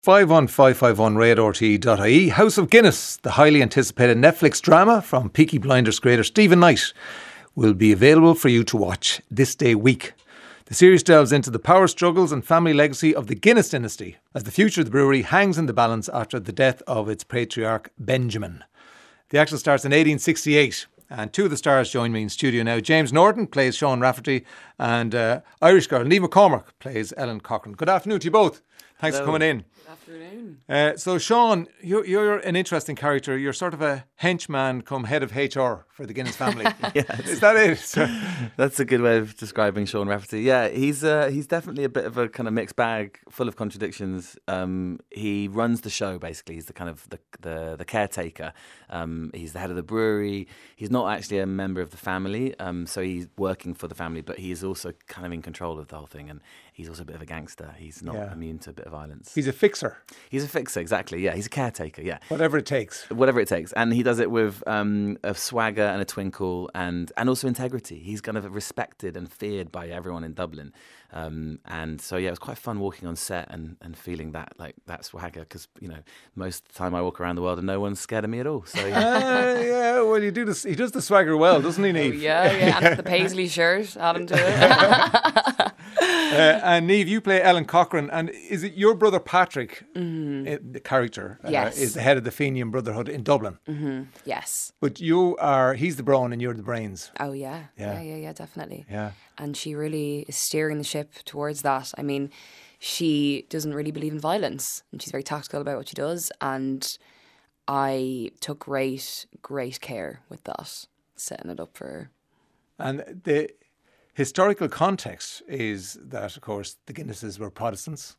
51551radioRTE.ie. House of Guinness, the highly anticipated Netflix drama from Peaky Blinders creator Stephen Knight, will be available for you to watch this day week. The series delves into the power struggles and family legacy of the Guinness dynasty as the future of the brewery hangs in the balance after the death of its patriarch Benjamin. The action starts in 1868. And two of the stars join me in studio now. James Norton plays Sean Rafferty, and Irish girl Niamh McCormack plays Ellen Cochran. Good afternoon to you both. Thanks for coming in. Good afternoon. So Sean, you're an interesting character. You're sort of a henchman come head of HR for the Guinness family. Yes. Is that it? That's a good way of describing Sean Rafferty. Yeah, he's definitely a bit of a kind of mixed bag, full of contradictions. He runs the show basically. He's the kind of the caretaker. He's the head of the brewery. He's not actually a member of the family, so he's working for the family, but he is also kind of in control of the whole thing. And he's also a bit of a gangster. He's not immune to a bit of violence. He's a fixer. He's a fixer, exactly. Yeah, he's a caretaker. Yeah, Whatever it takes. Whatever it takes, and he does it with a swagger and a twinkle, and also integrity. He's kind of respected and feared by everyone in Dublin, and so yeah, it was quite fun walking on set and feeling that swagger, because most of the time I walk around the world and no one's scared of me at all. So Yeah, well, he does the swagger well, doesn't he, Niamh? Yeah, and the paisley shirt, add him to it. And Niamh, you play Ellen Cochran, and is it your brother Patrick, the character, Yes. is the head of the Fenian Brotherhood in Dublin? Yes. But he's the brawn and you're the brains. Oh, yeah. Yeah. Yeah, definitely. Yeah. And she really is steering the ship towards that. I mean, she doesn't really believe in violence, and she's very tactical about what she does. And I took great care with that, setting it up for her. And the historical context is that, of course, the Guinnesses were Protestants.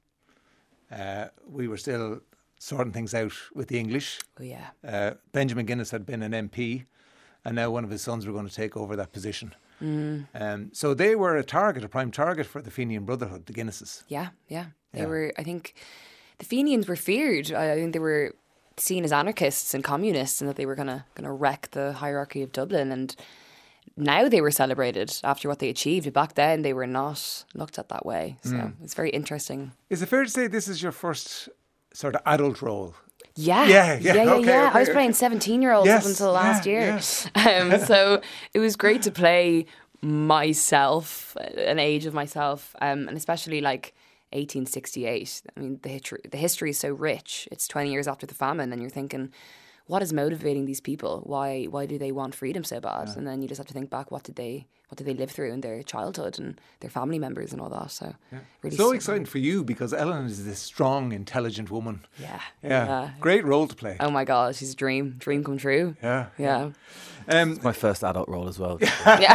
We were still sorting things out with the English. Oh, yeah. Benjamin Guinness had been an MP, and now one of his sons were going to take over that position. So they were a prime target for the Fenian Brotherhood, the Guinnesses. Yeah. They were, I think, the Fenians were feared. I think they were seen as anarchists and communists, and that they were gonna wreck the hierarchy of Dublin. And now they were celebrated after what they achieved. Back then, they were not looked at that way. So it's very interesting. Is it fair to say this is your first sort of adult role? Yeah. Okay. I was playing 17-year-olds up until last year. Yes. So it was great to play myself, an age of myself, and especially like 1868. I mean, the history is so rich. It's 20 years after the famine, and you're thinking, what is motivating these people? Why do they want freedom so bad? And then you just have to think back, what did they live through in their childhood and their family members and all that? So really so exciting for you, because Ellen is this strong, intelligent woman. Yeah. Great role to play. Oh my God, she's a dream come true. Yeah. it's my first adult role as well. You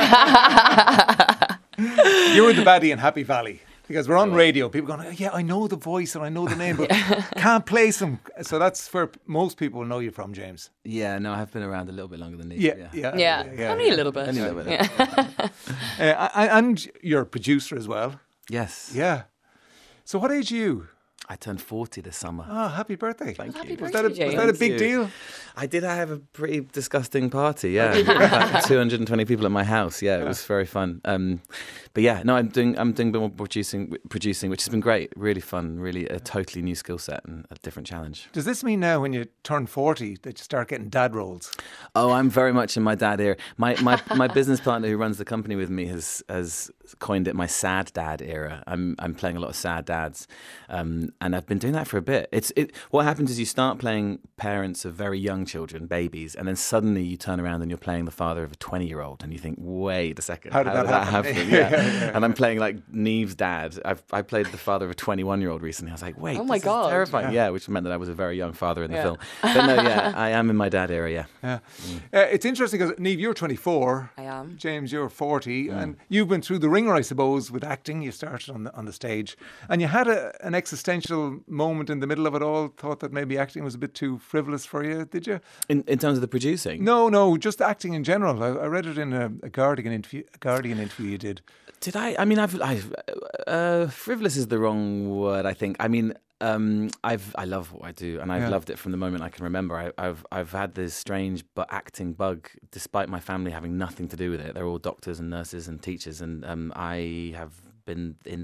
were the baddie in Happy Valley. Because we're on radio, people going, yeah, I know the voice and I know the name, but can't place him. So that's where most people know you from, James. Yeah, no, I have been around a little bit longer than you. Yeah. Only a little bit. Only a little bit. And you're a producer as well. Yes. Yeah. So what age are you? I turned 40 this summer. Oh, happy birthday. Thank you. Happy Was birthday, that a James. big deal? I did have a pretty disgusting party, yeah. About 220 people at my house, yeah. It was very fun. But yeah, no, I'm doing a bit more producing, which has been great. Really fun, really a totally new skill set and a different challenge. Does this mean now when you turn 40 that you start getting dad roles? Oh, I'm very much in my dad era. My business partner who runs the company with me has coined it my sad dad era. I'm playing a lot of sad dads, and I've been doing that for a bit. What happens is you start playing parents of very young children, babies, and then suddenly you turn around and you're playing the father of a 20-year-old, and you think, wait a second, how did that happen? Yeah. And I'm playing like Niamh's dad. I played the father of a 21-year-old recently. I was like, wait, Oh my this God. is terrifying. Yeah, which meant that I was a very young father in the film. But no, yeah, I am in my dad era, yeah. It's interesting because, Niamh, you're 24. I am. James, you're 40. And you've been through the ringer, I suppose, with acting. You started on the stage. And you had an existential moment in the middle of it all, thought that maybe acting was a bit too frivolous for you, did you? In terms of the producing? No, just acting in general. I read it in a Guardian interview you did. Did I? I mean, frivolous is the wrong word, I think. I mean, I love what I do, and I've loved it from the moment I can remember. I've had this strange but acting bug, despite my family having nothing to do with it. They're all doctors and nurses and teachers, and I have been in this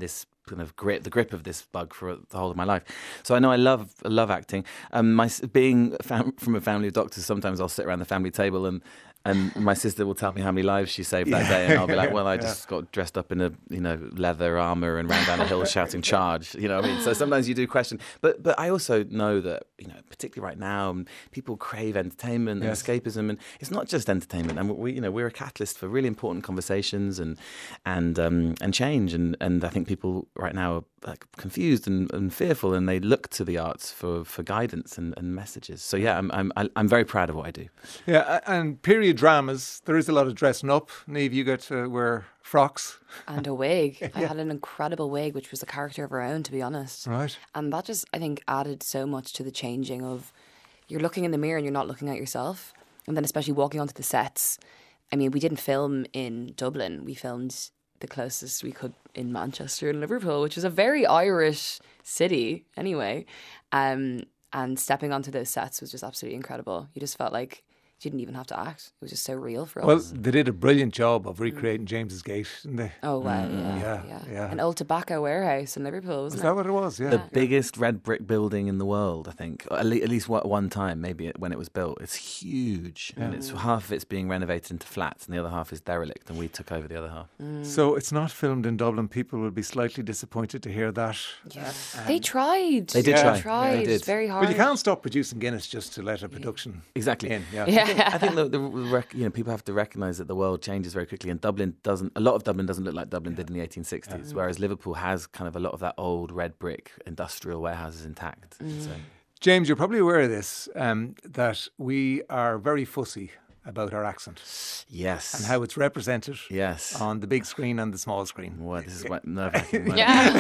kind of the grip of this bug for the whole of my life. So I know I love acting. Being from a family of doctors, sometimes I'll sit around the family table and my sister will tell me how many lives she saved that day, and I'll be like, well, I just got dressed up in a leather armor and ran down a hill shouting charge. You know what I mean? So sometimes you do question, but I also know that particularly right now, people crave entertainment and escapism, and it's not just entertainment. And we're a catalyst for really important conversations and change. And I think people right now are like confused and fearful, and they look to the arts for guidance and messages. So yeah, I'm very proud of what I do. Yeah, and period dramas, there is a lot of dressing up. Niamh, you get to wear frocks. And a wig. I had an incredible wig, which was a character of her own, to be honest. Right. And that just, I think, added so much to the changing of, you're looking in the mirror and you're not looking at yourself. And then especially walking onto the sets. I mean, we didn't film in Dublin. We filmed the closest we could in Manchester and Liverpool, which is a very Irish city anyway. And stepping onto those sets was just absolutely incredible. You just felt like you didn't even have to act. It was just so real for us. Well, they did a brilliant job of recreating James's Gate, didn't they? Oh, wow, yeah. An old tobacco warehouse in Liverpool, wasn't it? Is that what it was? Yeah. The biggest red brick building in the world, I think. At least one time, maybe when it was built. It's huge. Yeah. And it's half of it's being renovated into flats and the other half is derelict, and we took over the other half. So it's not filmed in Dublin. People will be slightly disappointed to hear that. Yeah. They tried. They did try. They tried. They did. It's very hard. But you can't stop producing Guinness just to let a production exactly in. I think people have to recognise that the world changes very quickly, and a lot of Dublin doesn't look like Dublin did in the 1860s, whereas Liverpool has kind of a lot of that old red brick industrial warehouses intact. So. James, you're probably aware of this, that we are very fussy about our accent. Yes. And how it's represented yes. on the big screen and the small screen. Well, this is quite nerve-wracking.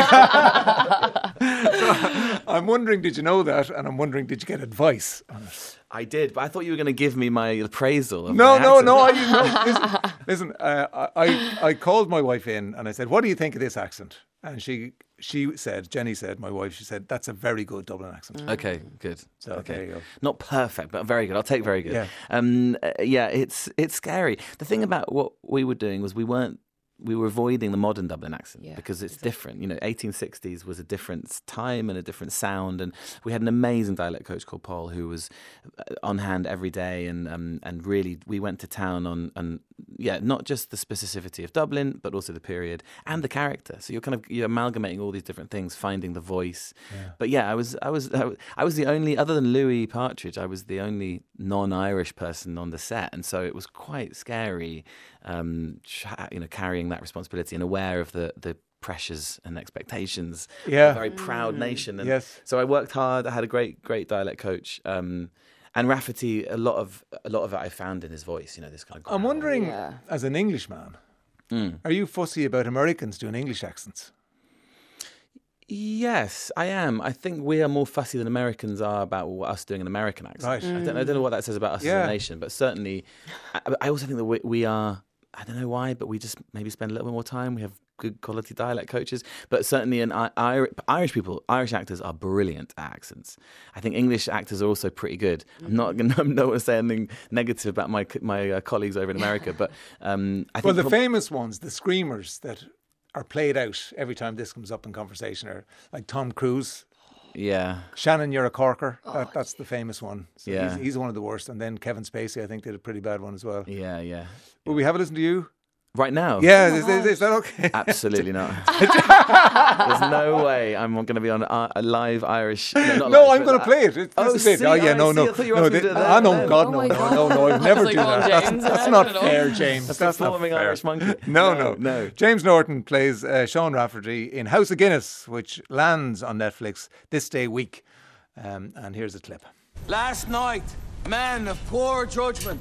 I'm wondering, did you know that? And I'm wondering, did you get advice on it? I did, but I thought you were going to give me my appraisal of No. my accent. Listen, I called my wife in and I said, what do you think of this accent? And she said, Jenny said, my wife, she said, that's a very good Dublin accent. Okay, good. So okay. there you go. Not perfect, but very good. I'll take very good. Yeah. It's scary. The thing about what we were doing was we were avoiding the modern Dublin accent because it's different. 1860s was a different time and a different sound, and we had an amazing dialect coach called Paul who was on hand every day, and really we went to town on not just the specificity of Dublin, but also the period and the character. So you're amalgamating all these different things, finding the voice. Yeah. But I was the only, other than Louis Partridge, I was the only non-Irish person on the set, and so it was quite scary. Carrying that responsibility and aware of the pressures and expectations of a very proud nation. And so I worked hard. I had a great dialect coach. And Rafferty, a lot of it I found in his voice, this kind of growl. I'm wondering, as an Englishman, are you fussy about Americans doing English accents? Yes, I am. I think we are more fussy than Americans are about us doing an American accent. Right. I don't know what that says about us as a nation, but certainly, I also think that we are, I don't know why, but we just maybe spend a little bit more time. We have good quality dialect coaches, but certainly Irish actors are brilliant at accents. I think English actors are also pretty good. I'm not going to say anything negative about my colleagues over in America, but I think the famous ones, the screamers that are played out every time this comes up in conversation are like Tom Cruise. Yeah. Shannon, you're a corker. That's the famous one. So yeah. He's one of the worst. And then Kevin Spacey, I think, did a pretty bad one as well. Yeah. Will we have a listen to you? Right now? Yeah, is that okay? Absolutely not. There's no way I'm going to be on a live Irish. I'm going to play it. No. I thought you were no. I'd never do that. That's not fair, James. That's not fair. Irish monkey. No. James Norton plays Sean Rafferty in House of Guinness, which lands on Netflix this day week. And here's a clip. Last night, men of poor judgment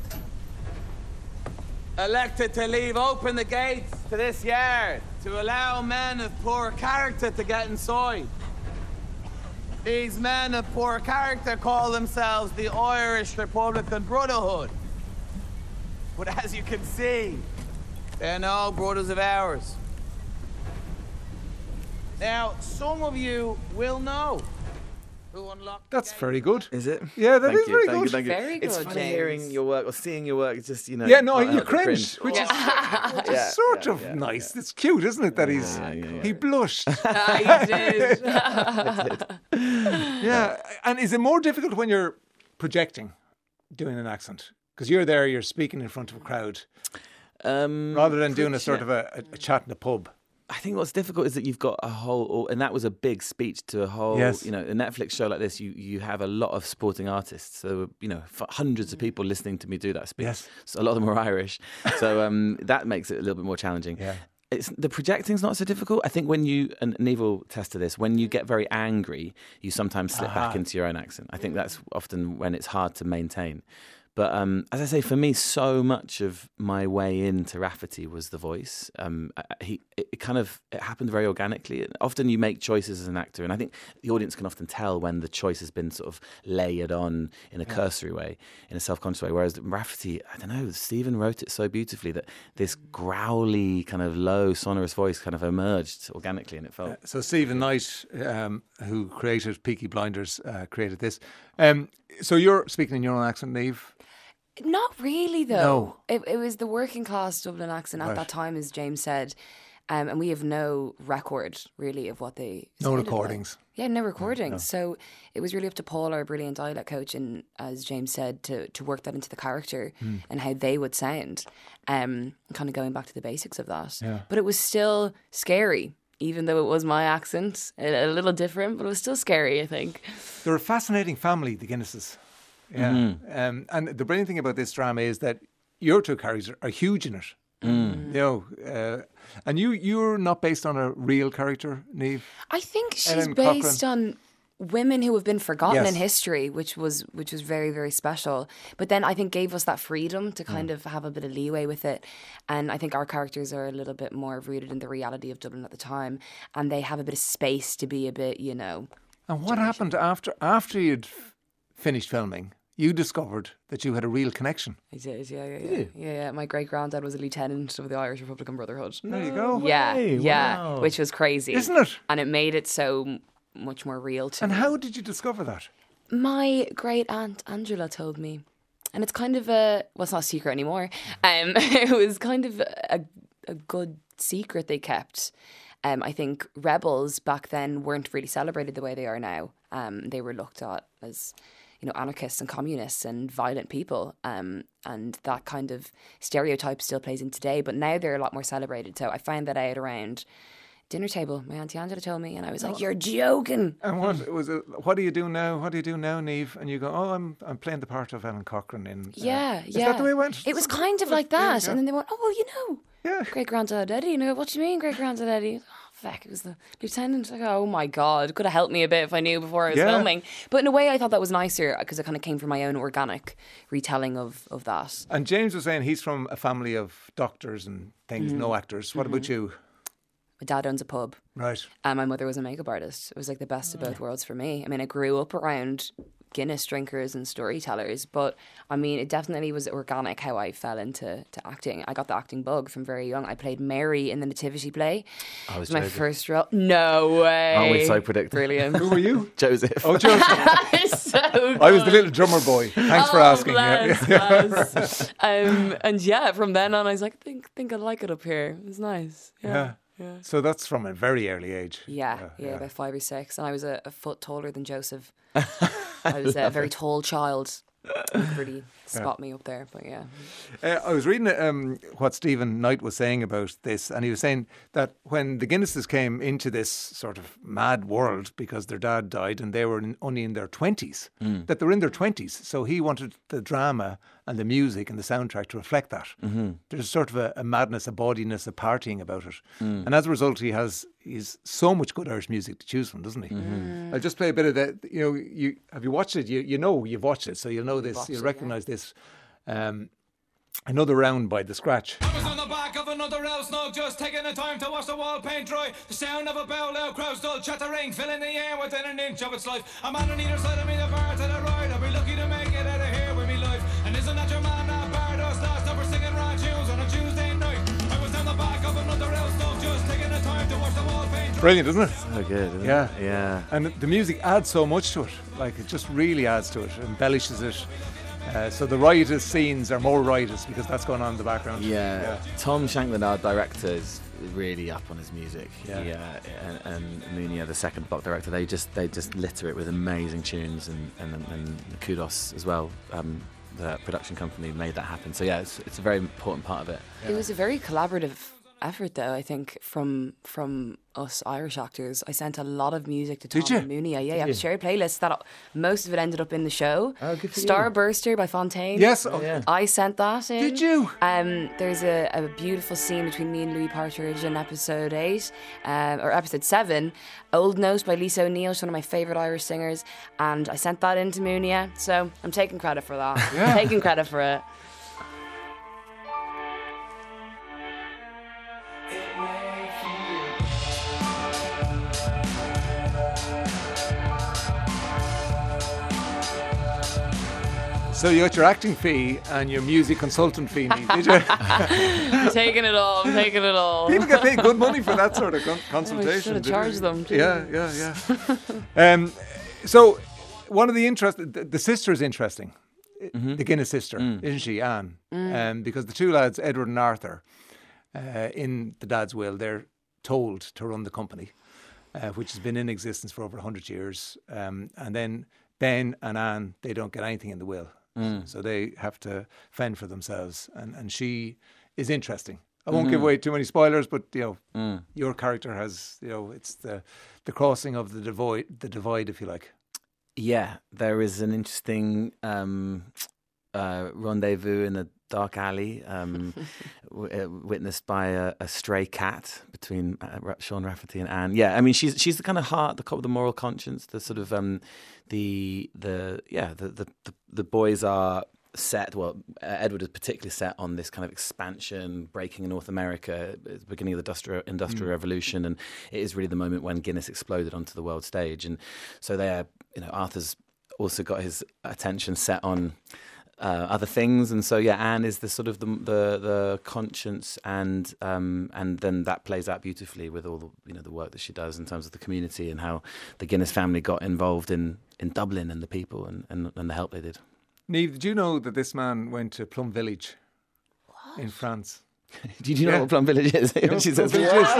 elected to leave open the gates to this yard to allow men of poor character to get inside. These men of poor character call themselves the Irish Republican Brotherhood. But as you can see, they're no brothers of ours. Now, some of you will know who unlocked That's very good. Is it? Yeah, that Thank is you, very thank good. You, thank you. Very It's good, funny James. hearing your work or seeing your work. It's just, you know. Yeah, no, can't you help but cringe, which is Yeah, sort yeah, of yeah, nice. It's cute, isn't it? That he blushed. I did. Yeah, and is it more difficult when you're projecting, doing an accent? Because you're there, you're speaking in front of a crowd, rather than doing a sort of a chat in a pub. I think what's difficult is that you've got a whole, and that was a big speech to a whole, Yes. you know, a Netflix show like this, you have a lot of supporting artists. So, you know, hundreds of people listening to me do that speech. Yes. So a lot of them are Irish. So that makes it a little bit more challenging. Yeah. The projecting's not so difficult. I think when you, and Neve will test to this, when you get very angry, you sometimes slip back into your own accent. I think that's often when it's hard to maintain. But as I say, for me, so much of my way into Rafferty was the voice. It happened very organically. Often you make choices as an actor, and I think the audience can often tell when the choice has been sort of layered on in a cursory way, in a self-conscious way. Whereas Rafferty, I don't know, Stephen wrote it so beautifully that this growly, kind of low, sonorous voice kind of emerged organically, and it felt... So Stephen Knight, who created Peaky Blinders, created this. So you're speaking in your own accent, Neve? Not really, though. No. It was the working class Dublin accent at that time, as James said. And we have no record, really, of what they No sounded recordings. like. Yeah, no recordings. No. So it was really up to Paul, our brilliant dialect coach, and as James said, to work that into the character and how they would sound. Kind of going back to the basics of that. Yeah. But it was still scary, even though it was my accent. A little different, but it was still scary, I think. They're a fascinating family, the Guinnesses. Yeah. And the brilliant thing about this drama is that your two characters are huge in it. You know, and you're not based on a real character, Neve? I think she's Ellen based Cochrane. on women who have been forgotten Yes. in history, which was very, very special. But then I think gave us that freedom to kind of have a bit of leeway with it. And I think our characters are a little bit more rooted in the reality of Dublin at the time, and they have a bit of space to be a bit, you know. And what happened after you'd finished filming? You discovered that you had a real connection. I did, yeah. My great granddad was a lieutenant of the Irish Republican Brotherhood. There you go. Yeah, which was crazy, Isn't it? And it made it so much more real to And me. how did you discover that? My great aunt Angela told me, and it's kind of it's not a secret anymore. It was kind of a good secret they kept. I think rebels back then weren't really celebrated the way they are now. They were looked at as, you know, anarchists and communists and violent people. And that kind of stereotype still plays in today. But now they're a lot more celebrated. So I found that out around dinner table. My Auntie Angela told me, and I was like, "You're joking." And what do you do now? What do you do now, Neve? And you go, "Oh, I'm playing the part of Ellen Cochrane in." Is that the way it went? It was kind of like that. And then they went, "Oh, well, you know, Yeah. great granddad Eddie." And I go, "What do you mean, great granddad Eddie?" Oh, feck, it was the lieutenant. I go, "Oh my God, it could have helped me a bit if I knew before I was filming." But in a way, I thought that was nicer because it kind of came from my own organic retelling of that. And James was saying he's from a family of doctors and things, no actors. What about you? My dad owns a pub. Right. And my mother was a makeup artist. It was like the best of both worlds for me. I mean, I grew up around Guinness drinkers and storytellers, but I mean, it definitely was organic how I fell into acting. I got the acting bug from very young. I played Mary in the Nativity play. I was It was my Joseph. first role. No way. Aren't we so predictable? Brilliant. Who were you? Joseph. Oh, Joseph. So I was the little drummer boy. Thanks for asking. Bless. And yeah, from then on, I was like, I think I like it up here. It was nice. Yeah. So that's from a very early age. Yeah, about 5 or 6. And I was a foot taller than Joseph. I was a very tall child. You could really spot me up there, but yeah. I was reading what Stephen Knight was saying about this, and he was saying that when the Guinnesses came into this sort of mad world because their dad died and they were only in their 20s, that they were in their 20s. So he wanted the drama and the music and the soundtrack to reflect that. There's sort of a madness, a bawdiness, a partying about it. And as a result, he's so much good Irish music to choose from, doesn't he? I'll just play a bit of that. You know, have you watched it? You know you've watched it, so you'll know this. You'll recognise this. Another round by The Scratch. I was on the back of another rail snug, just taking the time to watch the wall paint dry. The sound of a bell, loud crowd still chattering, filling the air within an inch of its life. A man on either side of me, the bar to the right. I'll be lucky to make it out of here with me life. And isn't that your man, that bar does last number singing rap tunes on a Tuesday night? I was on the back of another rail snug, just taking the time to watch the wall paint dry. brilliant, isn't it? So good, isn't Yeah. it? Yeah. And the music adds so much to it. Like, it just really adds to it, embellishes it. So the riotous scenes are more riotous because that's going on in the background. Yeah. Tom Shanklin, our director, is really up on his music. Yeah. And Munia, the second block director, they just litter it with amazing tunes and kudos as well. The production company made that happen. So yeah, it's a very important part of it. It was a very collaborative effort, though. I think from us Irish actors, I sent a lot of music to Tom Did you? and Munia. Yeah, yeah. Shared playlists that most of it ended up in the show. Oh, good for you. Starburster by Fontaine. Yes. Yeah. I sent that in. Did you? There's a beautiful scene between me and Louis Partridge in episode 8, or episode 7. Old Note by Lisa O'Neill, she's one of my favourite Irish singers, and I sent that into Munia, so I'm taking credit for that. Yeah. Taking credit for it. So you got your acting fee and your music consultant fee, Niamh, did you? I'm taking it all. I'm taking it all. People get paid good money for that sort of consultation. I should have didn't charged they? them. Yeah. So one of the the sister is interesting. The Guinness sister, isn't she, Anne? Because the two lads, Edward and Arthur, in the dad's will, they're told to run the company, which has been in existence for over 100 years. And then Ben and Anne, they don't get anything in the will. So they have to fend for themselves. And she is interesting. I won't give away too many spoilers, but your character has, it's the crossing of the divide, if you like. Yeah, there is an interesting rendezvous in a dark alley, witnessed by a stray cat between Sean Rafferty and Anne. Yeah, I mean, she's the kind of heart, the moral conscience, the sort of the boys are set. Well, Edward is particularly set on this kind of expansion, breaking in North America, at the beginning of the industrial revolution, and it is really the moment when Guinness exploded onto the world stage. And so there, Arthur's also got his attention set on other things, and so Anne is the sort of the conscience, and then that plays out beautifully with all the work that she does in terms of the community and how the Guinness family got involved in Dublin and the people and the help they did. Niamh, did you know that this man went to Plum Village in France? Did you know what Plum Village is? She says,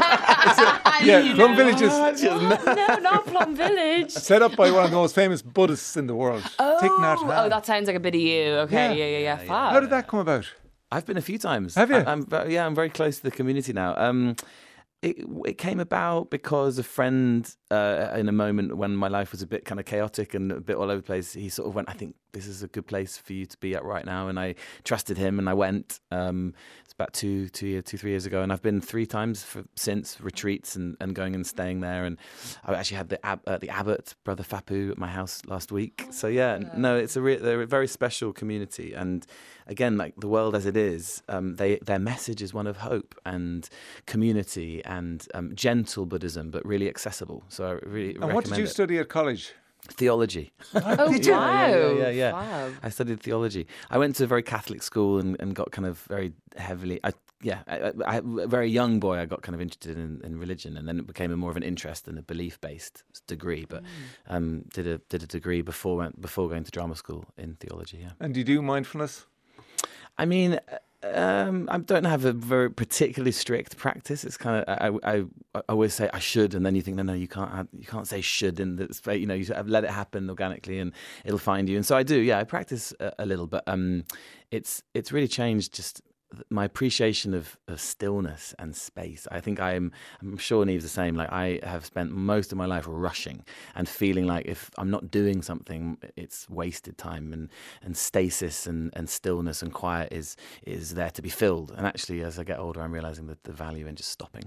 Plum Village is No, not Plum Village. set up by one of the most famous Buddhists in the world. Thich Nhat Hanh. Oh, that sounds like a bit of you. Okay, yeah. Fab. How did that come about? I've been a few times. Have you? I'm very close to the community now. It came about because a friend, in a moment when my life was a bit kind of chaotic and a bit all over the place, he sort of went, I think this is a good place for you to be at right now. And I trusted him and I went. It's about 3 years ago. And I've been 3 times since, retreats and going and staying there. And I actually had the abbot, Brother Fapu, at my house last week. So they're a very special community. And again, like the world as it is, their message is one of hope and community and gentle Buddhism, but really accessible. So I really recommend it. And what did you study at college? Theology. Oh, Did you? wow. Yeah. Fab. I studied theology. I went to a very Catholic school and got kind of very heavily. I a very young boy. I got kind of interested in religion, and then it became more of an interest in a belief-based degree. But did a degree before going to drama school in theology. Yeah. And do you do mindfulness? I mean, I don't have a very particularly strict practice. It's kind of I always say I should, and then you think no, you can't say should in the space. You let it happen organically, and it'll find you. And so I do. Yeah, I practice a little, but it's really changed just my appreciation of stillness and space. I think I'm sure Niamh's the same. Like I have spent most of my life rushing and feeling like if I'm not doing something, it's wasted time, and stasis and stillness and quiet is there to be filled. And actually, as I get older, I'm realizing that the value in just stopping.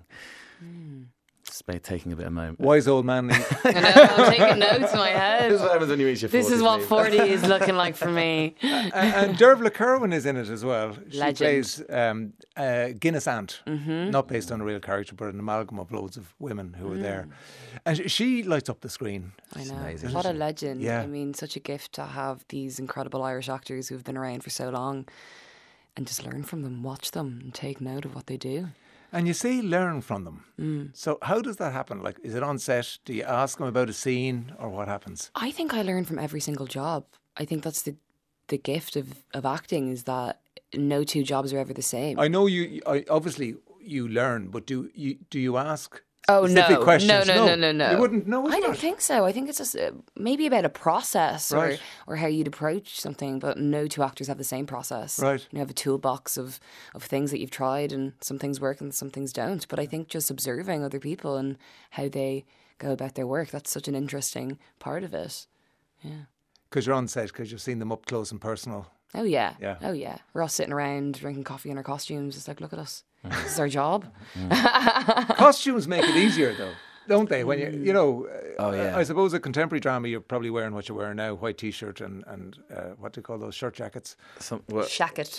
Just by taking a bit of a moment. Wise old man. I know, I'm taking notes in my head. This is what happens when you reach your 40s. This is what 40 is looking like for me. And Dervla Kerwin is in it as well. She Legend. plays Guinness Aunt, not based on a real character, but an amalgam of loads of women who are there. And she lights up the screen. I know. amazing. What a legend. Yeah. I mean, such a gift to have these incredible Irish actors who've been around for so long and just learn from them, watch them and take note of what they do. And you say learn from them. So how does that happen? Like, is it on set? Do you ask them about a scene, or what happens? I think I learn from every single job. I think that's the gift of acting, is that no two jobs are ever the same. I know obviously you learn, but do you ask Oh, specific no. questions? No. You wouldn't know. I don't think so. I think it's just maybe about a process Right. or how you'd approach something, but no two actors have the same process. Right. You have a toolbox of things that you've tried, and some things work and some things don't. But I think just observing other people and how they go about their work, that's such an interesting part of it. Yeah. Because you're on set, because you've seen them up close and personal. Oh, yeah. Yeah. Oh, yeah. We're all sitting around drinking coffee in our costumes. It's like, look at us. This is our job. Costumes make it easier, though, don't they? When Oh, yeah. I suppose a contemporary drama, you're probably wearing what you're wearing now: white t-shirt and what do you call those shirt jackets? Shacket.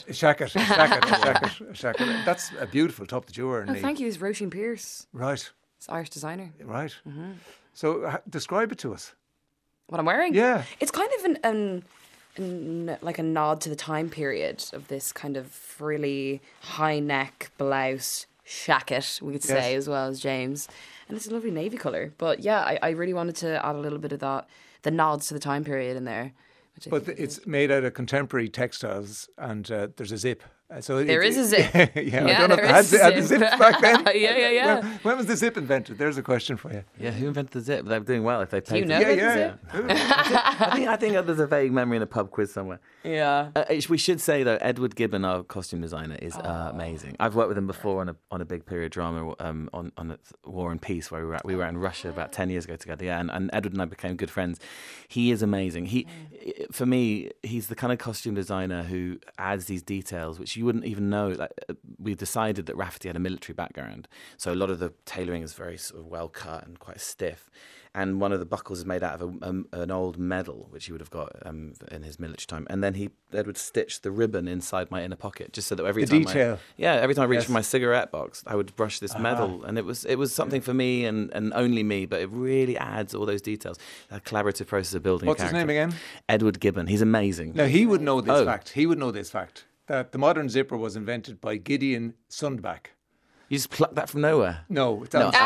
Shacket. That's a beautiful top that you're wearing. Oh, Niamh. thank you. It's Roisin Pierce. Right, It's Irish designer. right. So describe it to us. What I'm wearing? Yeah. It's kind of like a nod to the time period of this kind of frilly high neck blouse shacket, we could say, as well as James. And it's a lovely navy colour. But yeah, I really wanted to add a little bit of that, the nods to the time period in there. Which I But think it's made out of contemporary textiles, and there's a zip. So There is a zip. Yeah, I don't know if there they had is a the zip. zips back then. Yeah. When was the zip invented? There's a question for you. Yeah, who invented the zip? They're doing well if they paid. you know for it. about the zip? I think there's a vague memory in a pub quiz somewhere. Yeah. We should say though, Edward Gibbon, our costume designer, is amazing. I've worked with him before on a big period drama on War and Peace, where we were in Russia about 10 years ago together. Yeah, and Edward and I became good friends. He is amazing. For me, he's the kind of costume designer who adds these details which you wouldn't even know. Like, we decided that Rafferty had a military background, so a lot of the tailoring is very sort of well cut and quite stiff. And one of the buckles is made out of an old medal, which he would have got in his military time. And then Edward stitched the ribbon inside my inner pocket, just so that every time I reached for my cigarette box, I would brush this medal. And it was something for me and only me, but it really adds all those details. A collaborative process of building. What's his name again? Edward Gibbon. He's amazing. Now he would know this fact. He would know this fact that the modern zipper was invented by Gideon Sundback. You just plucked that from nowhere. No, it's No.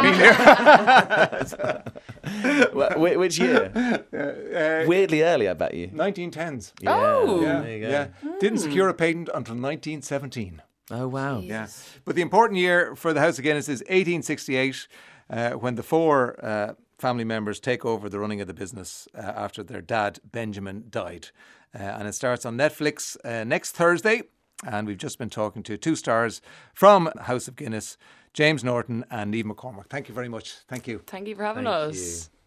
Which year? Weirdly early, I bet you. 1910s. Yeah, Oh. Yeah, there you go. yeah. Didn't secure a patent until 1917. Oh, wow. Yeah. But the important year for the House of Guinness is 1868, when the four family members take over the running of the business after their dad, Benjamin, died. And it starts on Netflix next Thursday. And we've just been talking to two stars from House of Guinness, James Norton and Niamh McCormack. Thank you very much. Thank you. Thank you for having Thank us. you.